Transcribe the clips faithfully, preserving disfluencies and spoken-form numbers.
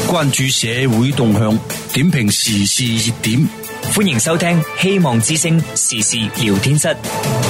關注社會動向，點評時事熱點。 歡迎收聽希望之聲時事聊天室。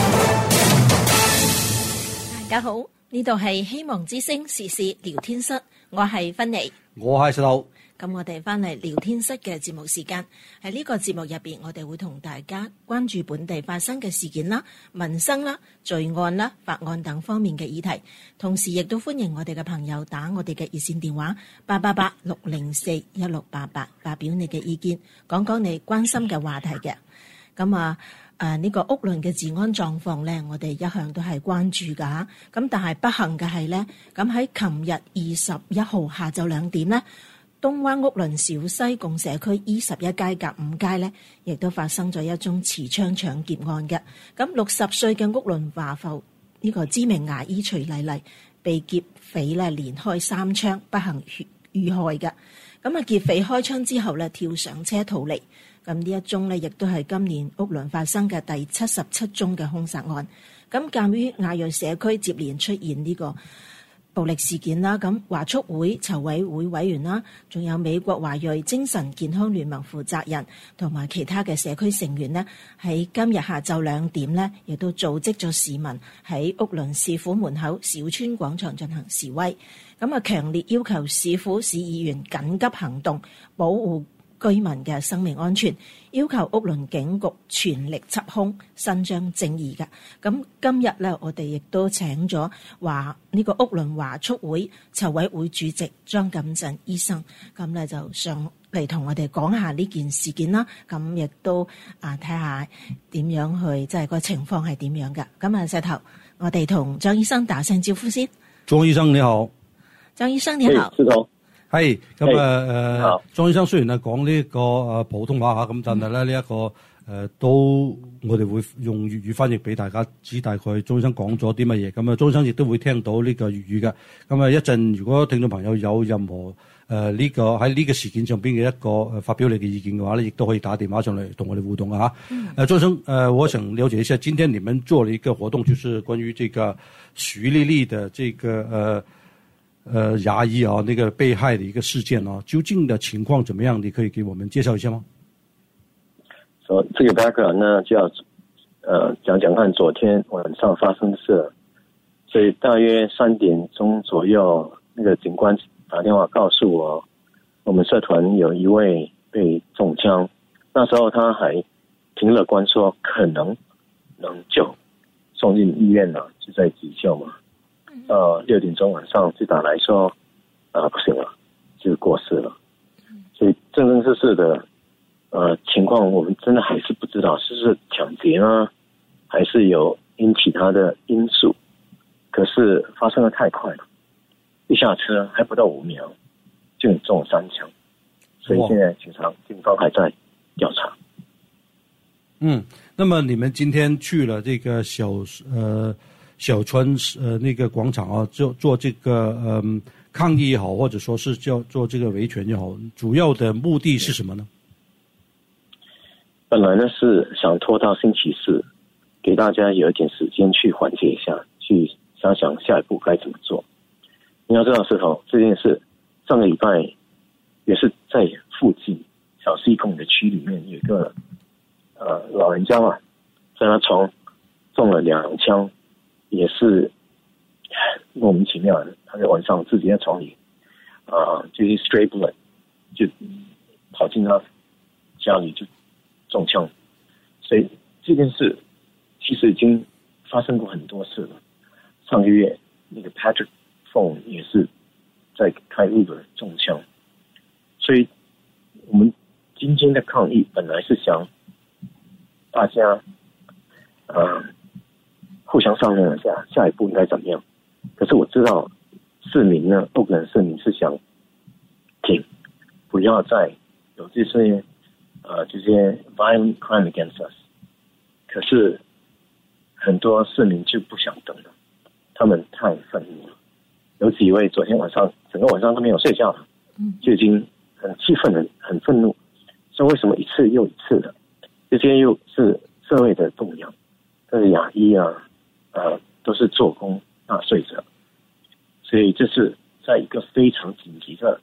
大家好，呢度係希望之聲時事聊天室，我係芬妮， 我係石頭。 咁我哋翻嚟聊天室嘅節目時間，喺呢個節目入邊，我哋會同大家關注本地發生嘅事件啦、民生啦、罪案啦、法案等方面嘅議題，同時亦都歡迎我哋嘅朋友打我哋嘅熱線電話八八八六零四一六八八，發表你嘅意見，講講你關心嘅話題嘅。咁啊誒呢個屋崙嘅治安狀況咧，我哋一向都係關注噶。咁但係不幸嘅係咧，咁喺琴日二十一號下晝兩點咧，東灣屋崙小西貢社區 E 十一街甲五街咧，亦都發生咗一宗持槍搶劫案嘅。咁六十歲嘅屋崙華埠呢個知名牙醫徐麗麗被劫匪咧連開三槍，不幸遇害嘅。咁啊，劫匪開槍之後咧，跳上車逃離。咁呢一宗咧，亦都係今年屋崙發生嘅第七十七宗嘅兇殺案。咁鑑於亞裔社區接連出現呢個暴力事件啦，咁華促會籌委會委員啦，仲有美國華裔精神健康聯盟負責人同埋其他嘅社區成員呢，喺今日下晝兩點呢，亦都組織咗市民喺屋崙市府門口小川廣場進行示威，咁啊強烈要求市府市議員緊急行動，保護居民嘅生命安全，要求屋崙警局全力緝兇，伸張正義嘅。咁今日咧，我哋亦都請咗話呢個屋崙華促會籌委會主席莊錦鎮醫生，咁咧就上嚟同我哋講下呢件事件啦。咁亦都啊睇下點樣去，即係個情況係點樣嘅。咁啊，石頭，我哋同莊醫生打聲招呼先。 莊醫生你好。 莊醫生你好。 石頭。 係咁啊！誒，莊醫生雖然係講呢個誒普通話嚇，咁但係咧呢一個誒、呃、都我哋會用粵語翻譯俾大家知，大概莊醫生講咗啲乜嘢。咁啊，莊醫生亦都會聽到呢個粵語嘅。咁啊，一陣如果聽眾朋友有任何誒呢、呃這個喺呢個事件上邊嘅一個誒發表你嘅意見嘅話咧，亦都可以打電話上嚟同我哋互動啊嚇。誒、嗯，莊醫生誒，我想了解一下，今天你們做了一個活動，就是關於這個徐麗麗的這個誒。呃呃，牙醫啊，那個被害的一個事件啊，究竟的情況怎麼樣？你可以給我們介紹一下嗎？ 說這個 background 呢，就要呃講講看昨天晚上發生的事。所以大約三點鐘左右，那個警官打電話告訴我，我們社團有一位被中槍，那時候他還挺樂觀，說可能能救，送進醫院了，就在急救嘛。呃，六點鐘晚上就打來說，啊、呃，不行了，就過世了。所以正正式式的，呃，情況我們真的還是不知道，是不是搶劫呢，還是有因其他的因素？可是發生得太快了，一下車還不到五秒，就中三槍。所以現在警察警方還在調查。 嗯，那麼你們今天去了這個小，呃。小川呃那個廣場啊，做做這個嗯抗議也好，或者說是叫做這個維權也好，主要的目的是什麼呢？ 本來呢是想拖到星期四，給大家有一點時間去緩解一下，去想想下一步該怎麼做。你要知道石頭這件事，上個禮拜也是在附近小西貢的區裏面有一個呃老人家嘛，在他床中了兩槍。也是莫名其妙的，他在晚上自己在床裏，啊、呃，就是 stray bullet 就跑進他家裏就中槍，所以這件事其實已經發生過很多次了。上個月那個 Patrick Fong 也是在開 Uber 中槍，所以我們今天的抗議本來是想大家，呃互相商量一下下一步應該怎麼樣，可是我知道市民呢，屋崙市民是想停，不要再有這些呃這些 violent crime against us， 可是很多市民就不想等了，他們太憤怒了，有幾位昨天晚上整個晚上都沒有睡覺了，就已經很氣憤了，很憤怒，說為什麼一次又一次的，這些又是社會的動搖，這是亞裔啊。呃，都是做工納稅者，所以這是在一個非常緊急的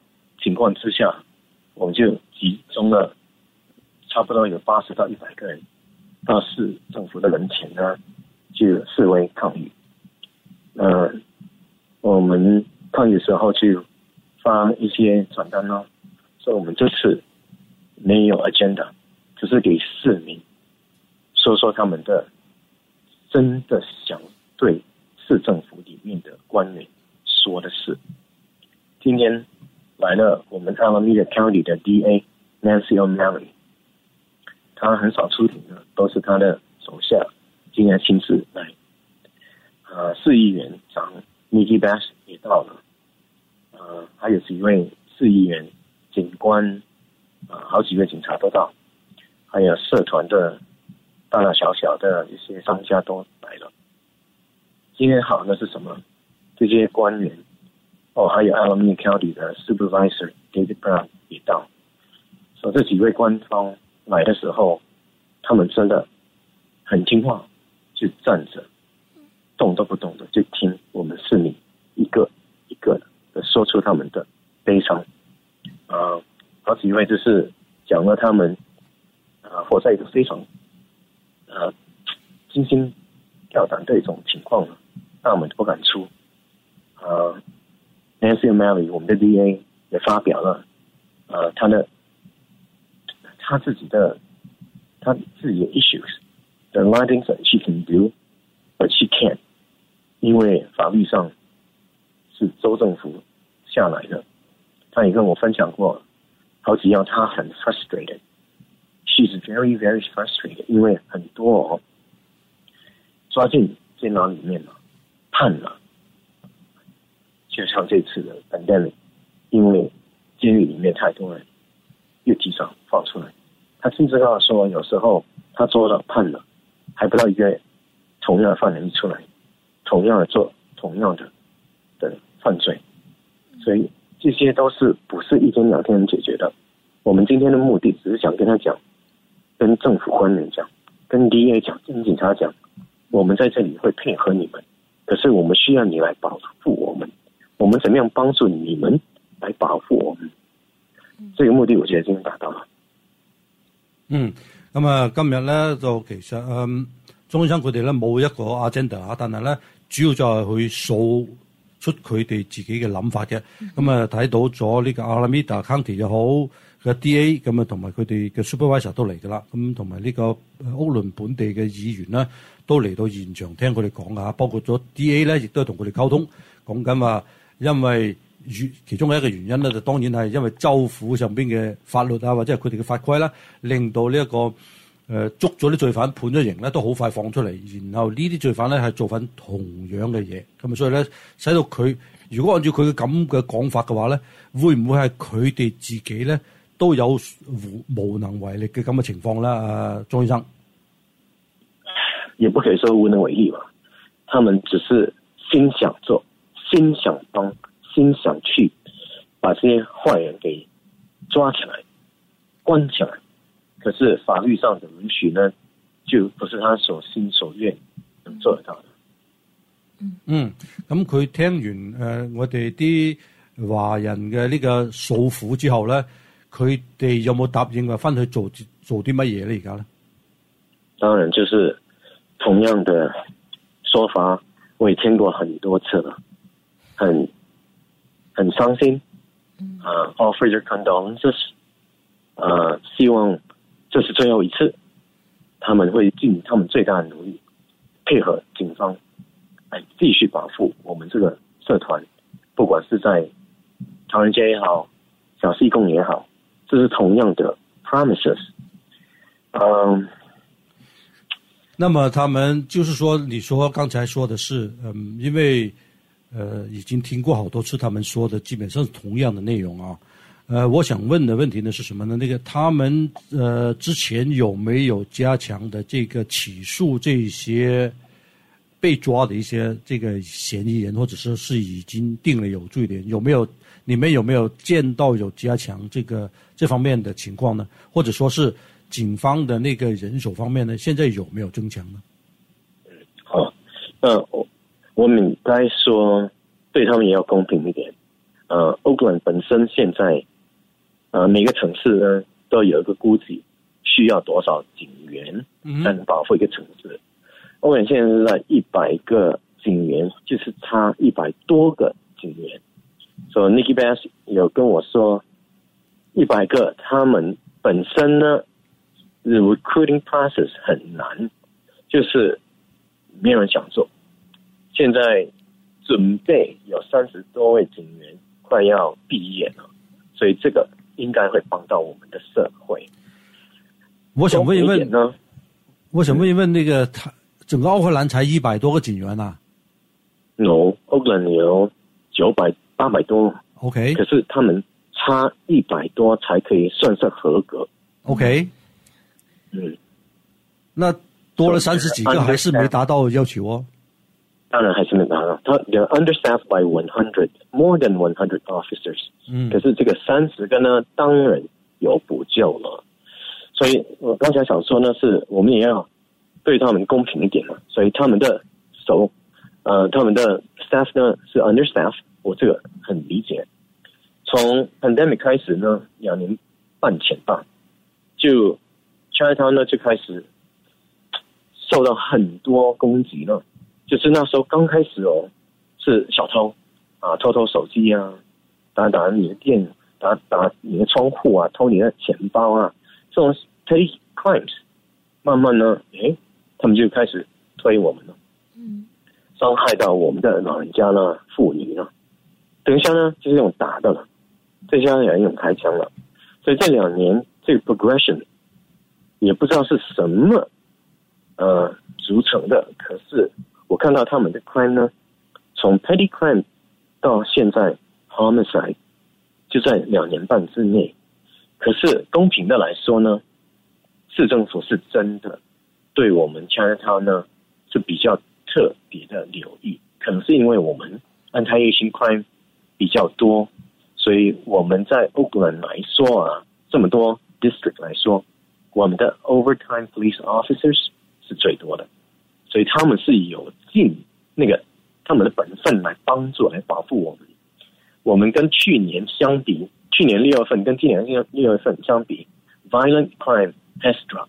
情况之下，我们就集中了差不多有八十到一百个人到市政府的人前呢，去示威抗议。呃，我们抗议的时候去发一些传单呢，所以我们这次没有 agenda， 只是给市民说说他们的真的想对市政府里面的官员说的事。今天来了我们 Alameda County 的 D A Nancy O'Malley， 他很少出庭的，都是他的手下今天亲自来。呃，市议员长 Nikki Bass 也到了，呃，还有几位市议员、警官，呃，好几位警察都到，还有社团的大大小小的一些商家都来了。今天好的是什么？这些官员，哦，还有 Alameda County 的 Supervisor David Brown 也到。所以这几位官方来的时候，他们真的很听话，就站着，动都不动的，就听我们市民一个一个的说出他们的悲伤。呃，好几位就是讲了他们呃活在一个非常呃惊心跳胆的一种情况了，那我们不敢出。呃 Nancy O'Malley 我们的 D A 也发表了呃他的他自己的他自己的 issues， there are a lot of things that she can do but she can't， 因为法律上是州政府下来的。他也跟我分享过好几样，他很 frustrated， she's very very frustrated， 因为很多哦抓进监牢里面了，判了，就像这次的 pandemic， 因为监狱里面太多人又提早放出来。他甚至告诉说，有时候他做了判了，还不到一个月，同样的犯人一出来，同样的做同样的的犯罪，所以这些都是不是一天两天能解决的。我们今天的目的只是想跟他讲，跟政府官员讲，跟 D A 讲，跟警察讲，我们在这里会配合你们，可是我们需要你来保护我们，我们怎么样帮助你们来保護我們？這個目的我覺得已經達到啦。 嗯，咁啊，今日咧就其實嗯，鍾醫生佢哋咧冇一個 agenda 啊，但係咧主要就係去數出佢哋自己嘅諗法嘅。咁啊睇到咗呢個 Alameda County 又好嘅 D A 咁啊，同埋佢哋嘅 supervisor 都嚟㗎啦。咁同埋呢個屋崙本地嘅議員咧都嚟到現場聽佢哋講啊，包括咗 D A 咧亦都係同佢哋溝通，講緊話因為其中嘅一個原因咧，就當然係因為州府上邊嘅法律啊，或者係佢哋嘅法規啦，令到呢、這、一個誒、呃、捉咗啲罪犯判咗刑咧，都好快放出嚟。然後呢啲罪犯咧係做翻同樣嘅嘢，咁啊，所以咧使到佢如果按照佢嘅咁嘅講法嘅話咧，會唔會係佢哋自己咧都有無無能為力嘅咁嘅情況咧？啊，鍾醫生， 也不可以說無能為力吧，他們只是心想做，心想幫。心想去把這些壞人給抓起來關起來，可是法律上的允許呢就不是他所心所願能做得到的。 嗯，咁佢聽完誒、呃、我哋啲華人嘅呢個訴苦之後咧，佢哋有冇答應話翻去做做啲乜嘢咧？而家咧， 當然就是同樣的說法我也聽過很多次了，很很傷心，啊、uh, ，offer their condolences， 啊、uh, ，希望這是最後一次，他們會盡他們最大的努力，配合警方，來繼續保護我們這個社團，不管是在唐人街也好，小西貢也好，這是同樣的 promises， 嗯、uh,， 那麼他們就是說，你說剛才說的是，嗯，因為。呃，已經聽過好多次，他們說的基本上是同樣的內容啊。呃，我想問的問題呢是什麼呢？那個他們呃之前有沒有加強的這個起訴這些被抓的一些這個嫌疑人，或者是是已經定了有罪的人，有沒有？你們有沒有見到有加強這個這方面的情況呢？或者說是警方的那個人手方面呢？現在有沒有增強呢？ 好，呃我。我們應該說對他們也要公平一點。呃，Oakland 本身現在呃，每个城市呢都有一个估计需要多少警员才能保护一个城市。欧盟现在是在一百个警员，就是差一百多个警员。所以 Nikki Bass 有跟我说，一百个他们本身呢 ，the recruiting process 很难，就是没有人想做。现在准备有三十多位警员快要毕业了，所以这个应该会帮到我们的社会。 我想问一问呢，我想问一问那个，他整个奥克兰才一百多个警员啊 ？No， 奥克兰有九百八百多。 OK， 可是他们差一百多才可以算是合格。 OK， 嗯， 那多了三十几个还是没达到要求哦。 当然还是没达到，他 they're understaffed by one hundred, more than one hundred officers。嗯，可是这个三十个呢，当然有补救了。所以我刚才想说呢，是我们也要对他们公平一点嘛。所以他们的手，呃，他们的 staff 呢是 understaffed， 我这个很理解。从 pandemic 开始呢，两年半前吧，就 Chinatown 呢就开始受到很多攻击了。就是那时候刚开始哦，是小偷啊，偷偷手机啊，打打你的店，打打你的窗户啊，偷你的钱包啊，这种 petty crimes， 慢慢呢，诶，他们就开始推我们了，嗯，伤害到我们的老人家呢、妇女呢，等一下呢就是用打的了，这下也用开枪了，所以这两年这个 progression 也不知道是什么呃组成的，可是我看到他们的 crime 呢，从 petty crime 到现在 homicide 就在两年半之内。可是公平的来说呢，市政府是真的对我们 Chinatown 呢是比较特别的留意，可能是因为我们 anti-Asian crime 比较多，所以我们在 Oakland 来说啊，这么多 district 来说，我们的 overtime police officers 是最多的。所以他们是有尽那个他们的本分来帮助来保护我们。我们跟去年相比，去年六月份跟今年六月份相比 ，violent crime has dropped.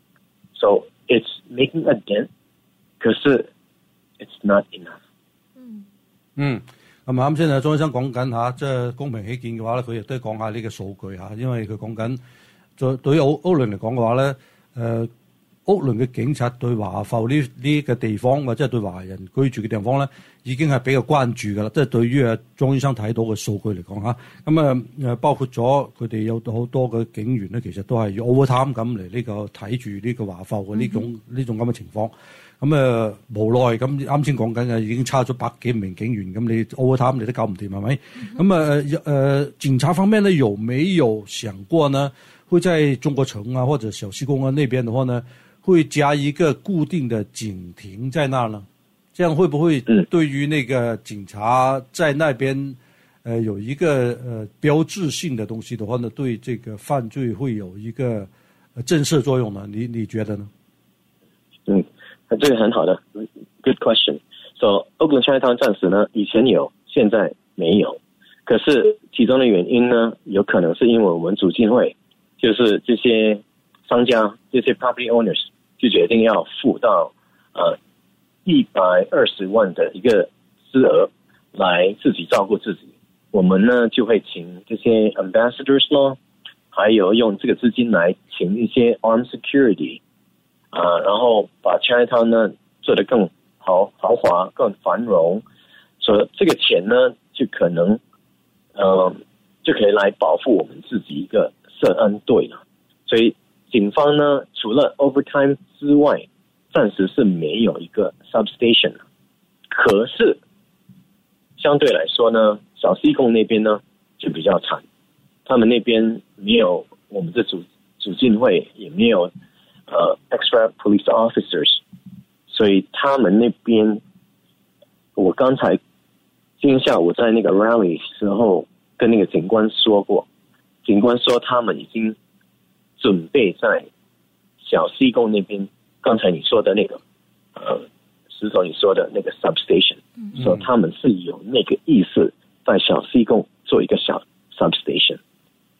So it's making a dent. 可是 it's not enough. 嗯嗯，咁啱先啊，莊醫生講緊嚇，即係公平起見嘅話咧，佢亦都講下呢個數據嚇，因為佢講緊，在對於奧奧倫嚟講嘅話咧，誒、呃。屋崙嘅警察對華埠呢呢個地方或者係對華人居住嘅地方咧，已經係比較關注㗎啦。即係對於啊莊醫生睇到嘅數據嚟講嚇，咁啊誒包括咗佢哋有好多嘅警員咧，其實都係要 overtime 咁嚟呢個睇住呢個華埠嘅呢種呢、嗯、種咁嘅情況。咁啊無奈咁啱先講緊嘅已經差咗百幾名警員，咁你 overtime 你都搞唔掂係咪？咁啊誒警察方面呢，有沒有想過呢？會在中國城啊或者小西貢啊那邊的話呢？會加一個固定的警亭在那兒呢？這樣會不會對於那個警察在那邊，呃，有一個呃標誌性的東西的話呢，對這個犯罪會有一個震懾作用呢？你你覺得呢？ 嗯，這個很好的 ，good question。So Oakland Chinatown 暫時呢，以前有，現在沒有。可是其中的原因呢，有可能是因為我們主計會，就是這些商家，這些 property owners。就決定要付到呃一百二十萬的一個資額來自己照顧自己。我們呢就會請這些 ambassadors 咯，還有用這個資金來請一些 armed security 啊、呃，然後把 Chinatown 呢做得更豪豪華、更繁榮。所以這個錢呢就可能呃就可以來保護我們自己一個社安隊了。所以警方呢，除了 overtime 之外，暫時是沒有一個 substation。可是相對來說呢，小西貢那邊呢就比較慘，他們那邊沒有我們的主主進會，也沒有呃 extra police officers， 所以他們那邊，我剛才今天下午在那個 rally 時候跟那個警官說過，警官說他們已經準備在小西貢那邊，剛才你說的那個，呃，石頭你說的那個 substation， 所以他們是有那個意思，在小西貢做一個小 substation。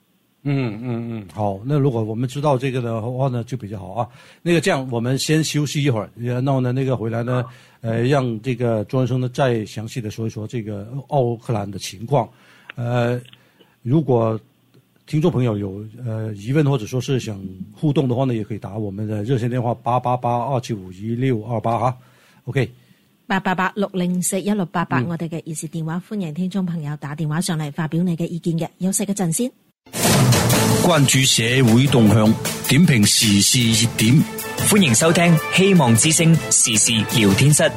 嗯嗯嗯，好，那如果我们知道这个的话呢，就比较好啊。那个这样，我们先休息一会儿，然后呢，那个回来呢，呃，让这个庄医生呢再详细的说一说这个奥克兰的情况。呃，如果听众朋友有呃疑问或者说是想互动的话呢，也可以打我们的热线電話八八八二七五一六二八哈。OK。 八八八六零四一六八八，我哋嘅熱線電話，歡迎聽眾朋友打電話上嚟發表你嘅意見嘅。休息一陣先。 關注社會動向，點評時事熱點。 歡迎收聽希望之聲時事聊天室。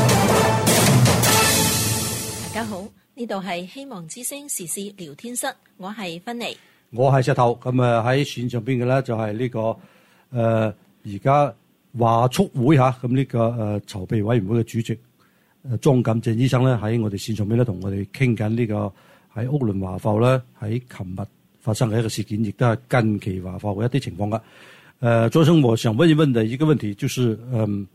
大家好，呢度係希望之聲時事聊天室，我係芬妮， 我係石頭。咁啊喺線上邊嘅咧就係呢、這個誒而家華促會嚇，咁呢個誒、呃、籌備委員會嘅主席誒莊錦正醫生咧喺我哋線上邊咧同我哋傾緊呢個喺屋崙華埠咧喺琴日發生嘅一個事件，亦都係近期華埠嘅一啲情況噶。誒、呃，莊生，我想問一問的一個問題就是，嗯，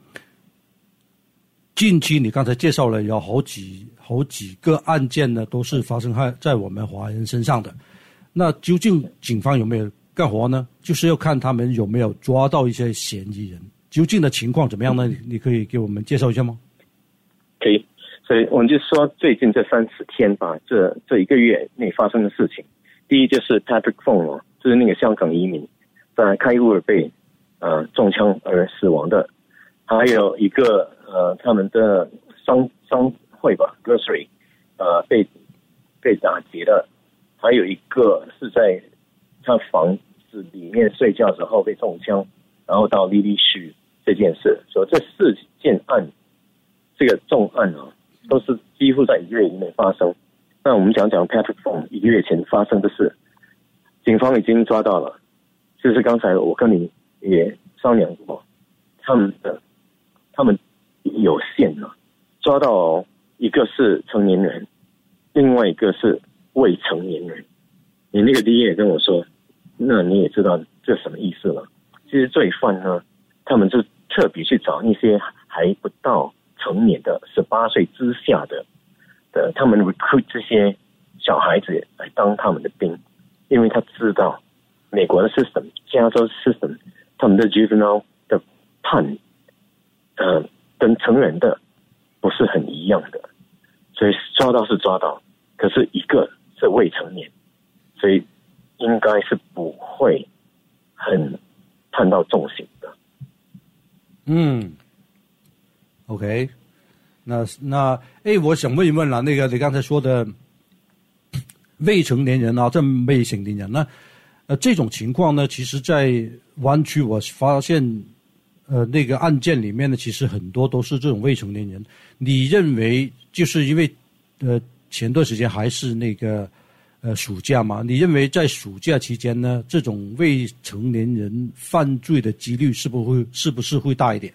近期你剛才介紹了有好幾好幾個案件呢，都是發生喺在我們華人身上的。那究竟警方有沒有幹活呢？就是要看他們有沒有抓到一些嫌疑人。究竟的情況怎麼樣呢？你可以給我們介紹一下嗎？ 可以，所以我們就說最近這三十天吧，這這一個月內發生的事情。第一就是 Patrick Fong 哦，就是那個香港移民在開烏爾被呃中槍而死亡的，還有一個呃他們的商商會吧 grocery 呃被被打劫的，還有一個是在他房子裡面睡覺之後被中槍，然後到莉莉區這件事，所以這四件案，這個重案啊，都是幾乎在一個月以內發生。那我們講講 Patrick Fong 一個月前發生的事，警方已經抓到了。就是剛才我跟你也商量過，他們的他們有限了，抓到一個是成年人，另外一個是未成年人。你那個第一也跟我說，那你也知道這什麼意思了。其實罪犯呢，他們就特別去找那些還不到成年的十八歲之下的的，他們 recruit 這些小孩子來當他們的兵，因為他知道美國的 system、加州 system， 他們的 juvenile 的判，呃，跟成人的不是很一樣的，所以抓到是抓到，可是一個是未成年，所以應該是不會很判到重刑的。 嗯 ，OK。那那哎，我想問一問啦，那個你剛才說的未成年人啊，這未成年人呢？呃，這種情況呢，其實在灣區我發現，呃，那個案件裡面呢，其實很多都是這種未成年人。你認為就是因為呃前段時間還是那個呃暑假嘛？你認為在暑假期間呢，這種未成年人犯罪的幾率是不會是不是會大一點？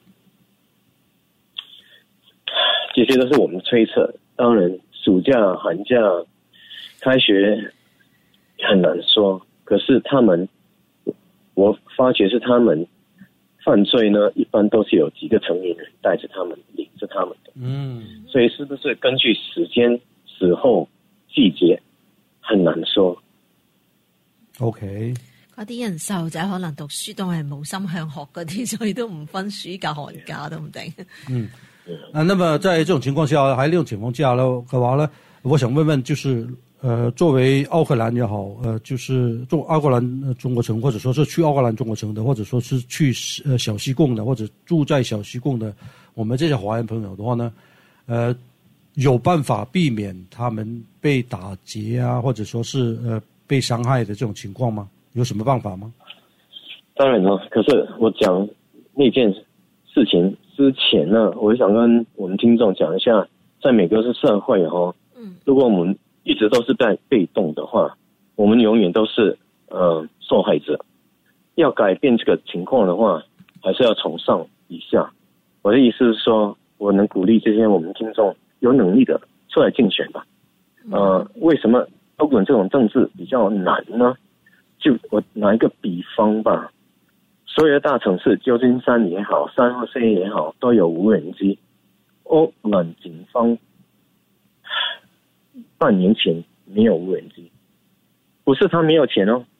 這些都是我們推測，當然暑假、寒假、開學很難說。可是他們，我發覺是他們犯罪呢，一般都是有幾個成年人帶着他們，領着他們的。嗯，所以是不是根據時間、時候、季節，很難說。 OK。 嗰啲人細路仔可能讀書都係冇心向學嗰啲，所以都唔分暑假寒假都唔定。嗯。 啊，那麼在這種情況下，喺呢種情況之下呢嘅話呢，我想問問，就是呃，作為奧克蘭也好，呃，就是中奧克蘭中國城，或者說是去奧克蘭中國城的，或者說是去呃小西貢的，或者住在小西貢的，我們這些華人朋友的話呢，呃，有辦法避免他們被打劫啊，或者說是呃被傷害的這種情況嗎？有什麼辦法嗎？ 當然了，可是我講那件事情之前呢，我想跟我們聽眾講一下，在美國是社會哦，嗯，如果我們一直都是在被動的話，我們永遠都是呃受害者。要改變這個情況的話，還是要從上以下。我的意思是說，我能鼓勵這些我們聽眾有能力的出來競選吧。呃，為什麼歐本這種政治比較難呢？就我拿一個比方吧，所有的大城市，舊金山也好，三號 C 也好，都有無人機。歐本警方半年前沒有無人機，不是他沒有錢哦，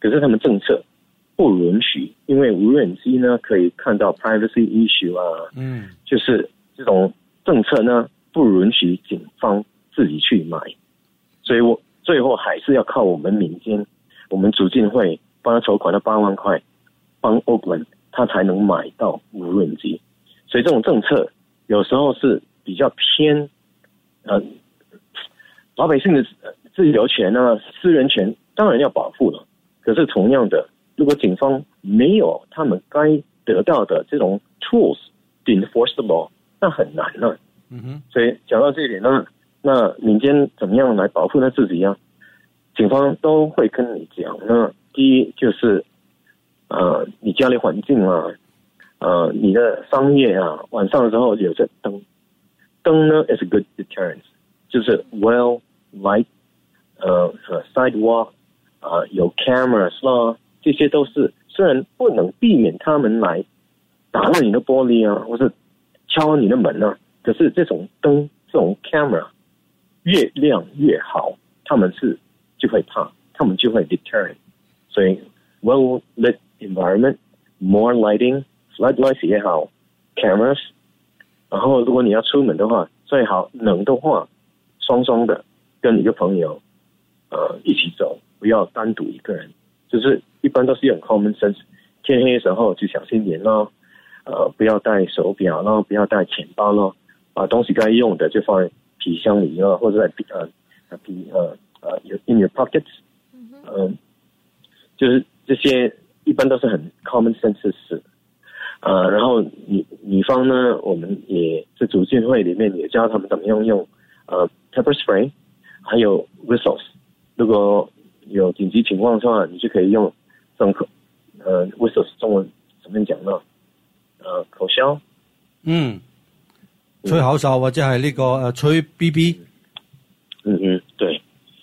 可是他们政策不允许，因为无人机呢可以看到 privacy issue 啊，嗯，就是这种政策呢不允许警方自己去买，所以我最后还是要靠我们民间，我们组进会帮他筹款了八万块，帮 Oakland 他才能买到无人机，所以这种政策有时候是比较偏呃老百姓的自由权啊、私人权当然要保护了，可是同样的，如果警方没有他们该得到的这种 tools to enforce the law， 那很难了。嗯哼，所以讲到这一点呢，那民间怎么样来保护他自己啊？警方都会跟你讲呢。第一就是呃，你家里环境啊，呃，你的商业啊，晚上的时候有这灯，灯呢 is a good deterrence， 就是 well light， 呃 sidewalk。啊，有 cameras 啦，这些都是虽然不能避免他们来打烂你的玻璃啊，或是敲你的门啊，可是这种灯、这种 camera 越亮越好，他们是就会怕，他们就会 deter。所以 well lit environment， more lighting， floodlights 也好 ，cameras。然后如果你要出门的话，最好能的话，双双的跟一个朋友呃一起走。不要单独一个人，就是一般都是用 common sense， 天黑的时候就小心点咯，呃，不要带手表咯，不要带钱包咯，把东西该用的就放在皮箱里咯，或者在呃皮呃呃 in your pockets， 嗯、呃，就是这些一般都是很 common sense 的事，呃，然后女女方呢，我们也在组建会里面也教他们怎么样用呃 pepper spray， 还有 whistles， 如果有紧急情况的话，你就可以用这种口呃 whistles 中文怎么讲呢？呃，口箫， 嗯，吹口哨或者係呢個誒吹 B B， 嗯嗯，對，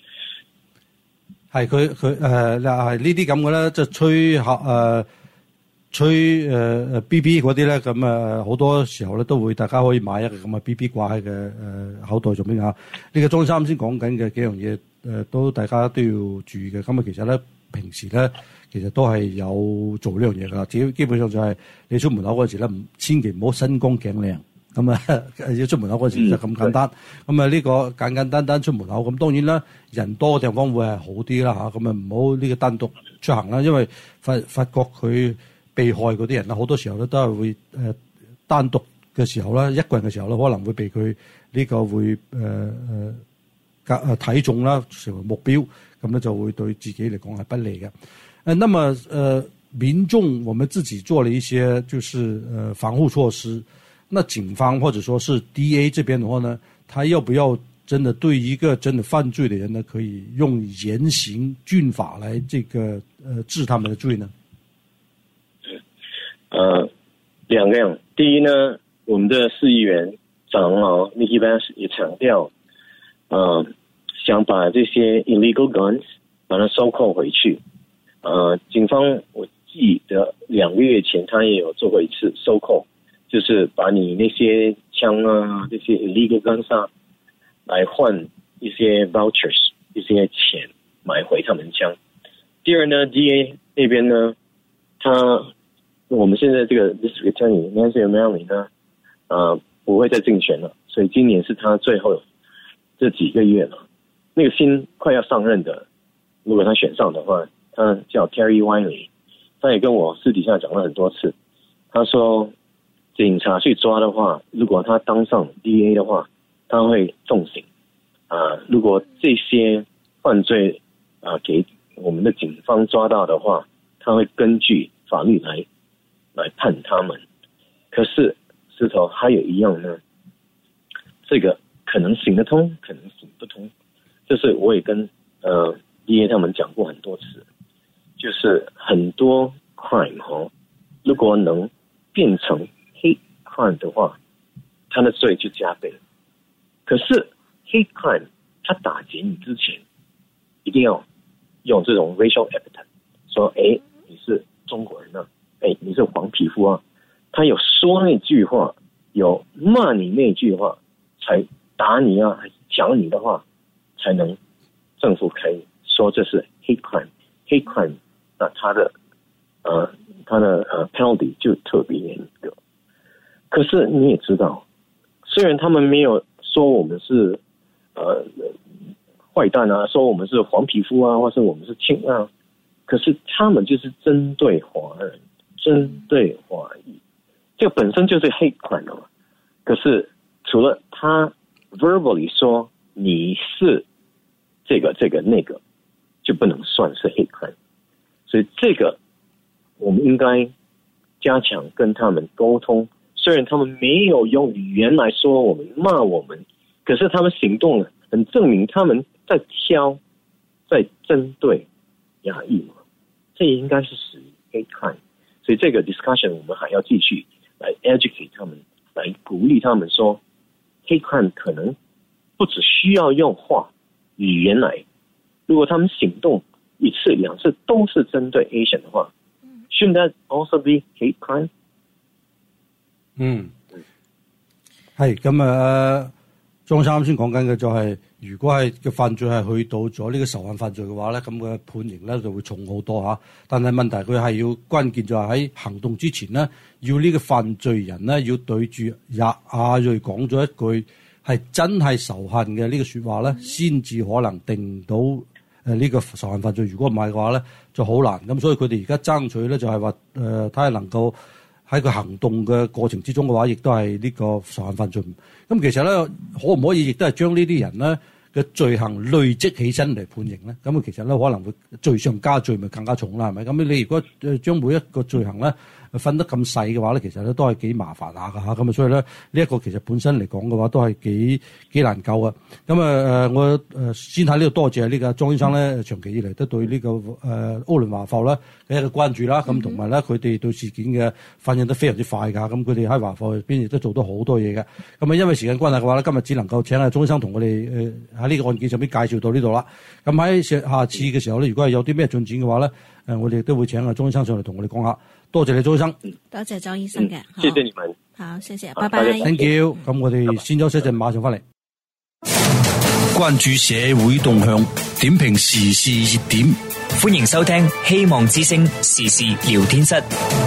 係佢佢誒係呢啲咁嘅咧，即係吹口誒吹誒誒 B B 嗰啲咧，咁啊好多時候咧都會大家可以買一個咁嘅 B B 掛喺嘅誒口袋上邊啊。呢個莊生先講緊嘅幾樣嘢。誒都大家都要注意嘅，咁啊其實咧平時咧其實都係有做呢樣嘢㗎，只基本上就係你出門口嗰陣時咧，唔千祈唔好身光頸靚，咁啊要出門口嗰陣時就咁簡單，咁啊呢個簡簡單單出門口，咁當然啦，人多嘅地方會係好啲啦嚇，咁啊唔好呢個單獨出行啦，因為發發覺佢被害嗰啲人啦，好多時候咧都係會誒、呃、單獨嘅時候啦，一個人嘅時候咧可能會被佢呢個會誒誒。呃誒睇中啦，成為目標，咁咧就會對自己嚟講係不利嘅。誒，那麼誒、呃、民眾，我們自己做了一些就是誒、呃、防護措施。那警方或者說是 D A 這邊的話呢，他要不要真的對一個真的犯罪的人呢，可以用嚴刑峻法來這個誒、呃、治他們的罪呢？ 呃，兩個樣，第一呢，我們的市議員長老 Mickey Bass 也強調，呃。想把這些 illegal guns 把它收扣回去，呃，警方我記得兩個月前他也有做過一次收扣，就是把你那些槍啊，這些 illegal guns 啊，來換一些 vouchers， 一些錢買回他們槍。第二呢 ，D A 那邊呢，他我們現在這個 District Attorney Nancy O'Malley 呢，呃，不會再競選了，所以今年是他最後這幾個月了。那個新快要上任的，如果他選上的話，他叫 Terry Wiley， 他也跟我私底下講了很多次。他說，警察去抓的話，如果他當上 D A 的話，他會重刑。啊、呃，如果這些犯罪啊、呃、給我們的警方抓到的話，他會根據法律來來判他們。可是石頭還有一樣呢，這個可能行得通，可能行不通。就是我也跟呃 D A 他們講過很多次，就是很多 crime 哦，如果能變成 hate crime 的話，他的罪就加倍。可是 hate crime 他打劫你之前，一定要用這種 racial epithet， 說誒你是中國人啊，誒你是黃皮膚啊，他有說那句話，有罵你那句話，才打你啊，還講你的話。才能政府可以說這是 hate crime， hate crime 那他的呃他的呃 penalty 就特别严格。可是你也知道，虽然他们没有说我们是呃坏蛋啊，说我们是黄皮肤啊，或是我们是亲啊，可是他们就是针对华人，针对华裔，这个本身就是 hate crime 了嘛。可是除了他 verbally 说你是这个这个那个，就不能算是 hate crime。所以这个我们应该加强跟他们沟通。虽然他们没有用语言来说我们骂我们，可是他们行动了，很证明他们在挑，在针对亚裔嘛，这也应该是属于 hate crime。所以这个 discussion 我们还要继续来 educate 他们，来鼓励他们说 hate crime 可能不只需要用话语言来，如果他们行動一次兩次都是針對 Asian 的話 ，shouldn't that also be hate crime？ 嗯，係咁啊，莊生啱先講緊嘅就係、是，如果係嘅犯罪係去到咗呢個仇恨犯罪嘅話咧，咁嘅判刑咧就會重好多嚇。但係問題佢係要關鍵就係喺行動之前咧，要呢個犯罪人咧要對住亞亞裔講咗一句係真係仇恨嘅呢個説話咧，先至可能定到誒呢個仇恨犯罪。如果唔係嘅話咧，就好難。咁所以佢哋而家爭取咧就係話誒睇下能夠喺個行動嘅過程之中嘅話，亦都係呢個仇恨犯罪。咁其實咧，可唔可以亦都係將呢啲人咧嘅罪行累積起身嚟判刑咧？咁啊，其實咧可能會罪上加罪，咪更加重啦，係咪？咁你如果誒將每一個罪行咧分得咁細嘅話咧，其實咧都係幾麻煩下㗎嚇。咁啊，所以咧呢一個其實本身嚟講嘅話，都係幾幾難救啊。咁啊誒，我誒先喺呢度多謝呢個莊醫生咧，長期以嚟都對呢個誒歐倫華埠咧嘅一個關注啦。咁同埋咧，佢哋對事件嘅反應得非常之快㗎。咁佢哋喺華埠入邊亦都做到好多嘢嘅。咁啊，因為時間關係嘅話咧，今日只能夠請阿莊醫生同我哋誒喺呢個案件上邊介紹到呢度啦。咁喺下次嘅時候咧，如果係有啲咩進展嘅話咧，誒我哋都會請阿莊醫生上嚟同我哋講下。多謝你，莊醫生。 多謝莊醫生嘅、嗯， 謝謝你們。 好，謝謝，拜拜。 Thank you。咁我哋先休息一陣，馬上翻嚟。 關注社會動向，點評時事熱點。 歡迎收聽希望之聲時事聊天室。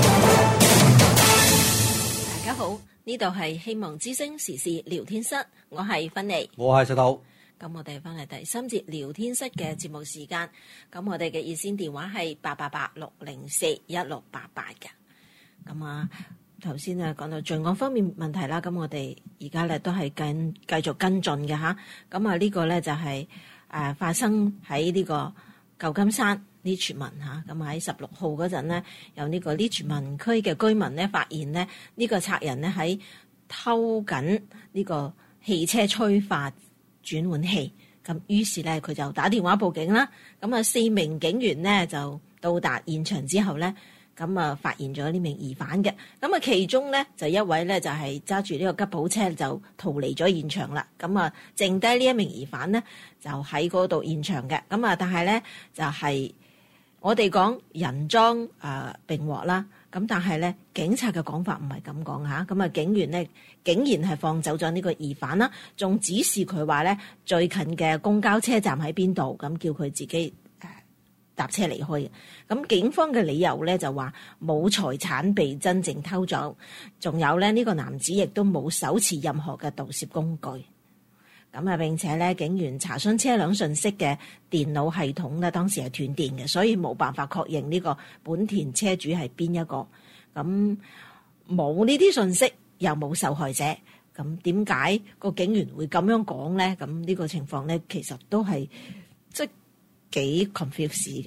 大家好，呢度係希望之聲時事聊天室，我係芬妮， 我係石頭。 咁我哋翻嚟第三節聊天室嘅節目時間，咁我哋嘅熱線電話係八八八六零四一六八八嘅。咁啊，頭先啊講到罪案方面問題啦，咁我哋而家咧都係跟繼續跟進嘅吓。咁啊呢個咧就係、是、誒、呃、發生喺呢個舊金山Richmond吓，咁喺十六號嗰陣咧，有呢個 Richmond區嘅居民咧發現咧呢、這個賊人咧喺偷緊呢個汽車催化轉換器，咁於是咧佢就打電話報警啦。咁啊，四名警員呢就到達現場之後咧，咁啊發現咗呢名疑犯嘅。咁啊，其中咧就一位咧就係揸住呢個吉普車就逃離咗現場啦。咁啊，剩低呢一名疑犯咧就喺嗰度現場嘅。咁啊，但係咧就係、是、我哋講人贓誒、呃、並獲啦。咁但係咧，警察嘅講法唔係咁講嚇，咁啊警員咧竟然係放走咗呢個疑犯啦，仲指示佢話咧最近嘅公交車站喺邊度，咁叫佢自己誒、呃、搭車離開嘅。咁警方嘅理由咧就話冇財產被真正偷走，仲有咧呢、呢個男子亦都冇手持任何嘅盜竊工具。咁啊，並且咧，警員查詢車輛信息嘅電腦系統咧，當時係斷電嘅，所以冇辦法確認呢個本田車主係邊一個。咁冇呢啲信息，又冇受害者，咁點解個警員會咁樣講咧？咁呢個情況咧，其實都係即係幾 confuse 嘅。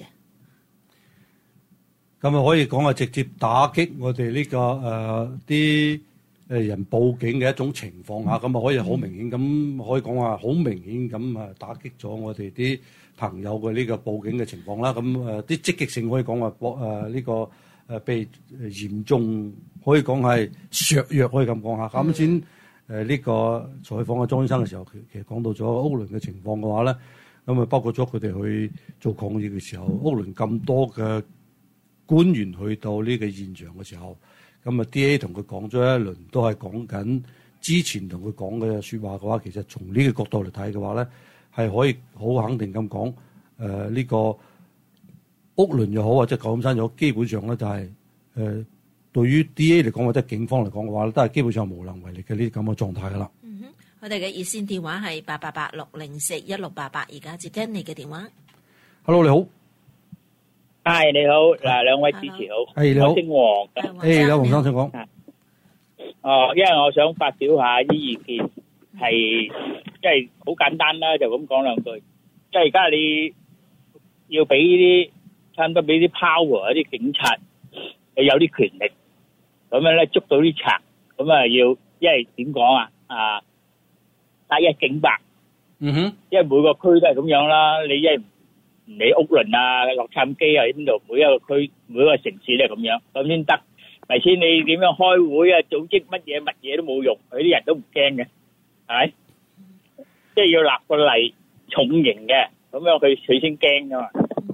咁啊，可以講係直接打擊我哋呢、這個誒啲。呃誒人報警嘅一種情況下，咁啊可以好明顯咁可以講話好明顯咁啊打擊咗我哋啲朋友嘅呢個報警嘅情況啦。咁誒啲積極性可以講話誒呢個誒被嚴重可以講係削弱，可以咁講下。啱先誒呢個採訪嘅莊醫生嘅時候，其實講到咗歐倫嘅情況嘅話咧，咁啊包括咗佢哋去做抗議嘅時候，歐倫咁多嘅官員去到呢個現場嘅時候。咁啊 D A 同佢講咗一輪，都係講緊之前同佢講嘅説話嘅話，其實從呢個角度嚟睇嘅話咧，係可以好肯定咁講，誒、呃、呢、呢個屋倫又好或者舊金山又好，基本上咧就係、是、誒、呃、對於 D A 嚟講或者警方嚟講嘅話咧，都係基本上無能為力嘅呢啲咁嘅狀態噶啦。 嗯哼，我哋嘅熱線電話係八八八六零四一六八八，而家接聽你嘅電話。 Hello， 你好。 係你好，嗱兩位主持好。 係你好。 我姓黃。 誒，你好，黃生請講。 哦，因為我想發表下啲意見，係即係好簡單啦，就咁講兩句。即係而家你要俾啲差唔多俾啲 power 啲警察，你有啲權力，咁樣咧捉到啲賊，咁啊要，因為點講啊？啊，打一警百。 嗯哼。因為每個區都係咁樣啦，你一唔理屋倫啊、洛杉磯啊邊度，每一個區、每一個城市都係咁樣，咁先得。咪先你點樣開會啊、組織乜嘢乜嘢都冇用，佢啲人都唔驚嘅，係咪？即係要立個例重刑嘅，咁樣佢佢先驚噶嘛。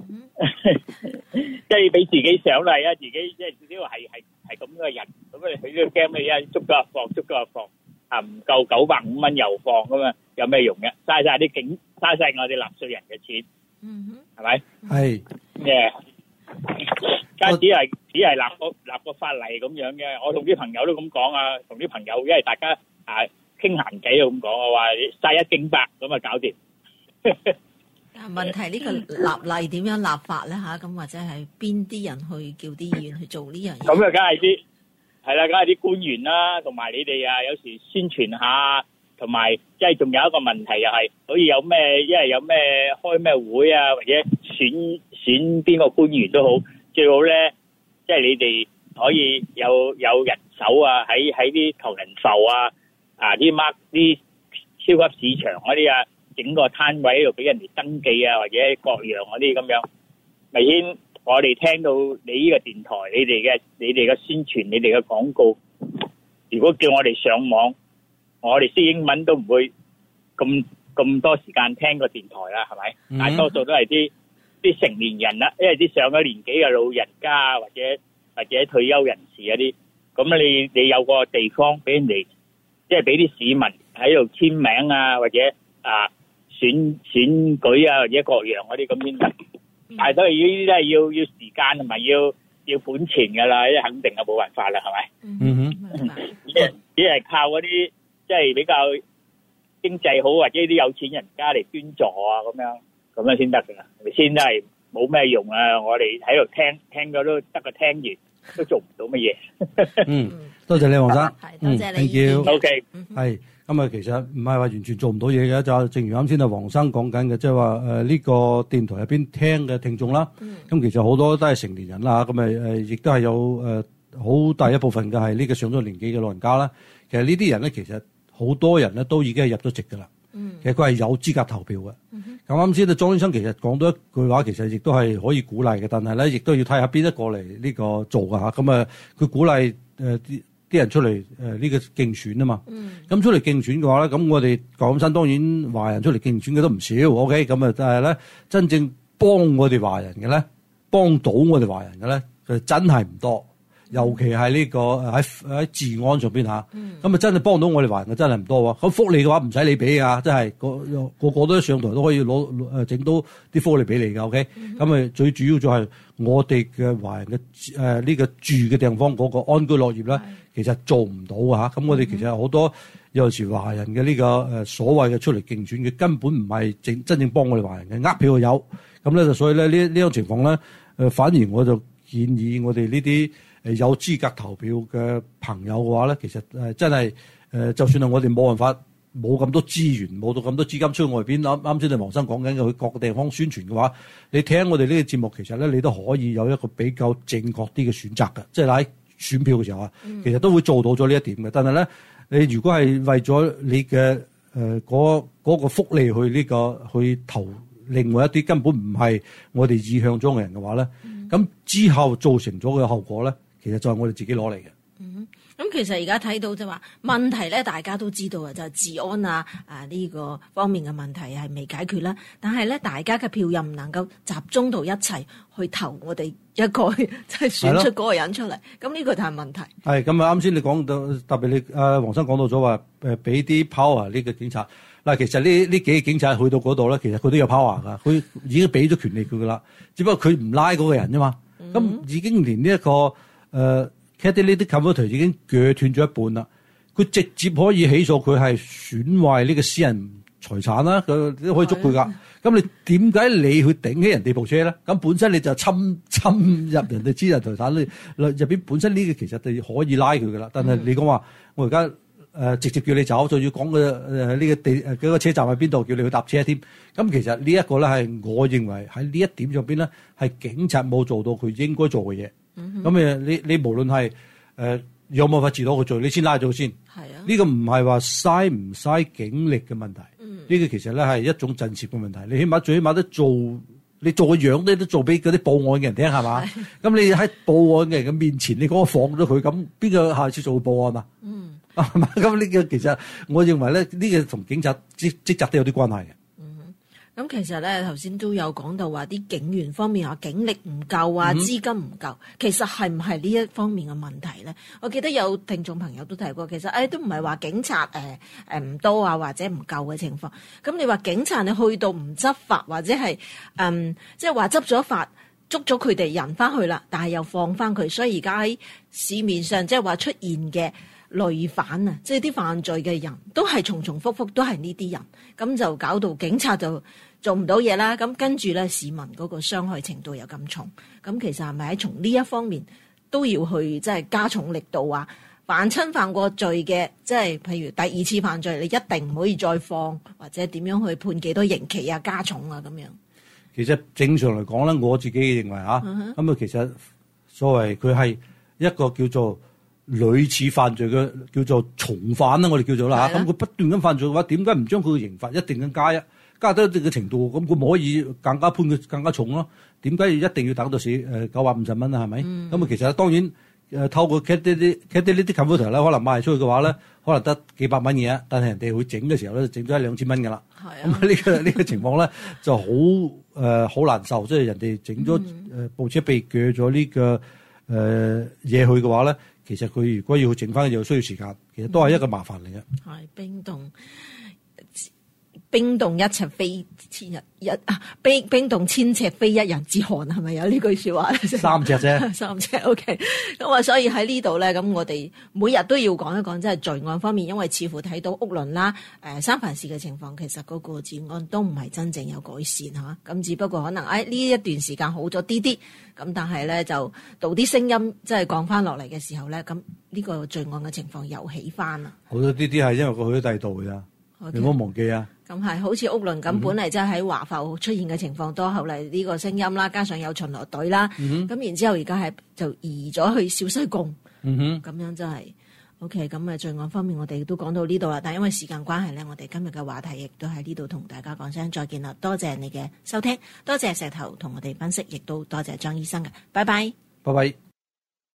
即係俾自己上例啊，自己即係呢個係係係咁嘅人，咁啊佢都驚你啊，捉咗就放，捉咗就放，啊唔夠九百五蚊又放咁啊，有咩用嘅？嘥晒啲警，嘥晒我哋納稅人嘅錢。嗯哼，係咪？係，嘅，家只係只係立個立個法例咁樣嘅。我同啲朋友都咁講啊，同啲朋友因為大家啊傾閒偈咁講，我話晒一警百咁啊搞掂。 但問題呢個立例點樣立法咧吓？咁或者係邊啲人去叫啲議員去做呢樣嘢？咁啊，梗係啲係啦，梗係啲官員啦，同埋你哋啊，有時宣傳下。同埋，即係仲有一個問題又係，好似有咩，因為有咩開咩會啊，或者選選邊個官員都好，最好咧，即係你哋可以有有人手啊，喺喺啲求人埠啊，啊啲 mark 啲超級市場嗰啲啊，整個攤位喺度俾人哋登記啊，或者各樣嗰啲咁樣。咪先，我哋聽到你呢個電台，你哋嘅你哋嘅宣傳，你哋嘅廣告，如果叫我哋上網。我哋識英文都唔會咁咁多時間聽個電台啦，係咪？嗯、大多數都係啲啲成年人啦，因為啲上咗年紀嘅老人家或者或者退休人士嗰啲，咁你你有個地方俾人哋，即係俾啲市民喺度簽名啊，或者啊選選舉啊，或者各樣嗰啲咁先得。嗯、但係都係呢啲都係要要時間同埋要要本錢㗎啦，呢肯定係冇辦法啦，係咪？嗯哼，只係只係靠嗰啲。即係比較經濟好或者啲有錢人家嚟捐助啊，咁樣咁樣先得噶啦，先都係冇咩用啊！我哋喺度聽聽咗都得個聽完，都做唔到乜嘢。嗯， 多謝你黃生， 係多謝你。 thank you。 OK， 係咁啊，其實唔係話完全做唔到嘢嘅，就正如啱先阿黃生講緊嘅，即係話誒呢個電台入邊聽嘅聽眾啦。咁、嗯、其實好多都係成年人啦，咁誒誒亦都係有誒好大一部分嘅係呢個上咗年紀嘅老人家啦。其實呢啲人咧，其實好多人咧都已經係入咗籍㗎啦。嗯，其實佢係有資格投票嘅。咁啱先，啊莊先生其實講到一句話，其實亦都係可以鼓勵嘅，但係咧亦都要睇下邊一個嚟呢個做㗎嚇。咁啊，佢鼓勵誒啲啲人出嚟誒呢個競選啊嘛。嗯。咁出嚟競選嘅話咧，咁我哋舊金山當然華人出嚟競選嘅都唔少。OK，咁啊，但係咧真正幫我哋華人嘅咧，幫到我哋華人嘅咧，就真係唔多。尤其係呢個喺喺治安上邊嚇，咁啊真係幫到我哋華人嘅真係唔多喎。咁福利嘅話唔使你俾啊，真係個個個都上台都可以攞誒整到啲福利俾你㗎。OK，咁啊最主要就係我哋嘅華人嘅誒呢個住嘅地方嗰個安居樂業咧，其實做唔到啊嚇。咁我哋其實好多有時華人嘅呢個誒所謂嘅出嚟競選嘅根本唔係正真正幫我哋華人嘅，呃票有。咁咧就所以咧呢呢種情況咧誒，反而我就建議我哋呢啲誒有資格投票嘅朋友嘅話咧，其實誒真係誒，就算係我哋冇辦法冇咁多資源，冇到咁多資金出去外邊，啱啱先你黃生講緊嘅去各個地方宣傳嘅話，你聽我哋呢個節目，其實咧你都可以有一個比較正確啲嘅選擇嘅，即係喺選票嘅時候啊，其實都會做到咗呢一點嘅。但係咧，你如果係為咗你嘅誒嗰嗰個福利去呢個去投另外一啲根本唔係我哋意向中嘅人嘅話咧，咁、嗯、之後造成咗嘅後果咧，其實就係我哋自己攞嚟嘅。 嗯，咁其實而家睇到就話問題咧，大家都知道啊，就係治安啊啊呢個方面嘅問題係未解決啦。但係咧，大家嘅票又唔能夠集中到一齊去投我哋一個即係選出嗰個人出嚟。咁呢個就係問題。係咁啊！啱先你講到特別你啊黃生講到咗話誒俾啲 power 呢個警察。 嗱，其實呢呢幾個警察去到嗰度咧，其實佢都有 power 㗎，佢已經俾咗權力佢㗎啦，只不過佢唔拉嗰個人啫嘛。咁、嗯、已經連呢、這、一個誒 catalytic converter 已經鋸斷咗一半啦，佢直接可以起訴佢係損壞呢個私人財產啦，佢都可以捉佢㗎。咁你點解你去頂起人哋部車咧？咁本身你就侵侵入人哋私人財產，你入邊本身呢個其實就可以拉佢㗎啦。但係你講話我而家誒直接叫你走，仲要講個誒呢個地誒嗰個車站喺邊度，叫你去搭車添。咁其實呢一個咧係我認為喺呢一點上邊咧係警察冇做到佢應該做嘅嘢。咁、嗯、誒你你無論係誒、呃、有冇法治到佢罪，你先拉咗佢先。係啊，呢個唔係話嘥唔嘥警力嘅問題。呢、這個其實咧係一種震懾嘅問題，你起碼最起碼都做，你做個樣咧都做俾嗰啲報案嘅人聽係嘛？咁你喺報案嘅人嘅面前，你講我放咗佢，咁邊個下次做報案啊？嗯，係嘛？咁呢個其實我認為咧，呢、這個同警察職職責都有啲關係嘅。 咁其實咧，頭先都有講到話啲警員方面話警力唔夠啊，資金唔夠，其實係唔係呢一方面嘅問題咧？我記得有聽眾朋友都提過，其實誒、哎、都唔係話警察誒誒唔多啊，或者唔夠嘅情況。咁你話警察你去到唔執法，或者係嗯即係話執咗法捉咗佢哋人翻去啦，但係又放翻佢，所以而家喺市面上即係話出現嘅累犯啊，即係啲犯罪嘅人都係重重複複都係呢啲人，咁就搞到警察就做唔到嘢啦。咁跟住咧，市民嗰個傷害程度又咁重，咁其實係咪喺從呢一方面都要去即係加重力度啊？犯親犯過罪嘅，即係譬如第二次犯罪，你一定唔可以再放，或者點樣去判幾多刑期啊、加重啊咁樣。 其實正常嚟講咧，我自己認為嚇，咁、uh-huh. 啊其實所謂佢係一個叫做類似犯罪嘅叫做從犯啦，我哋叫做啦嚇。咁佢不斷咁犯罪嘅話，點解唔將佢嘅刑罰一定咁加啊？加到一定嘅程度，咁佢唔可以更加判佢更加重咯？點解要一定要等到死誒九百五十蚊啊？係咪？咁、嗯、啊，其實當然誒、呃、透過 catalytic converter 咧，可能賣出去嘅話咧，可能得幾百蚊嘢，但係人哋會整嘅時候咧，整咗一兩千蚊㗎啦。係啊。咁呢個呢、呢個情況咧就好誒好難受，即係人哋整咗誒部車被鋸咗呢個誒嘢去嘅話咧，其實佢如果要整翻又需要時間，其實都係一個麻煩嚟嘅。係、 嗯、冰凍。冰凍一尺非千日一啊，冰冰凍千尺非一人之寒，係咪有呢句說話？ 三尺啫， 三尺 OK。咁啊，所以喺呢度咧，咁我哋每日都要講一講，即係罪案方面，因為似乎睇到屋崙啦、誒、呃、三藩市嘅情況，其實嗰個治安都唔係真正有改善吓。咁只不過可能誒呢一段時間好咗啲啲，咁但係咧就到啲聲音即係降翻落嚟嘅時候咧，咁呢個罪案嘅情況又起翻啦。 好多啲啲係因為佢去咗第二度㗎。Okay. 你唔好忘記啊！ 咁係好似屋崙咁，本嚟即係喺華埠出現嘅情況多，後嚟呢個聲音啦，加上有巡邏隊啦，咁、嗯、然之後而家係就移咗去小西貢，咁、嗯、樣真係 OK。咁啊罪案方面我哋都講到呢度啦，但係因為時間關係咧，我哋今日嘅話題亦都喺呢度同大家講聲再見啦。多謝你嘅收聽，多謝石頭同我哋分析，亦都多謝張醫生嘅，拜拜， 拜拜。